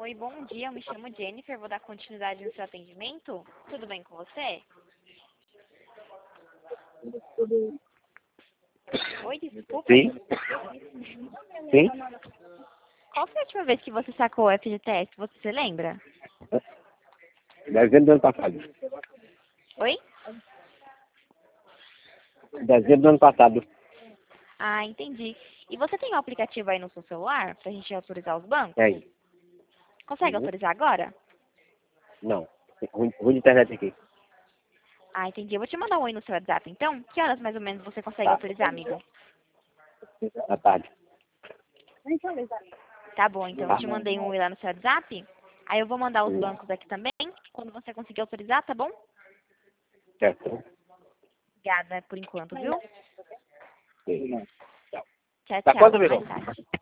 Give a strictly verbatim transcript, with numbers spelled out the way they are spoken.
Oi, bom dia, eu me chamo Jennifer, vou dar continuidade no seu atendimento. Tudo bem com você? Oi, desculpa. Sim. Sim. Qual foi a última vez que você sacou o F G T S? Você se lembra? Dezembro do ano passado. Oi? Dezembro do ano passado. Ah, entendi. E você tem um aplicativo aí no seu celular pra gente autorizar os bancos? Tem. Consegue Uhum. autorizar agora? Não. Ruim, ruim de internet aqui. Ah, entendi. Eu vou te mandar um oi no seu WhatsApp, então. Que horas mais ou menos você consegue Tá. autorizar, amigo? À tarde. Tá bom, então eu Tá. te mandei um oi lá no seu WhatsApp. Aí eu vou mandar os Sim. bancos aqui também, quando você conseguir autorizar, tá bom? Certo. Obrigada por enquanto, viu? Sim. Tchau, Tá tchau. quanto, Até mais amigo? tarde.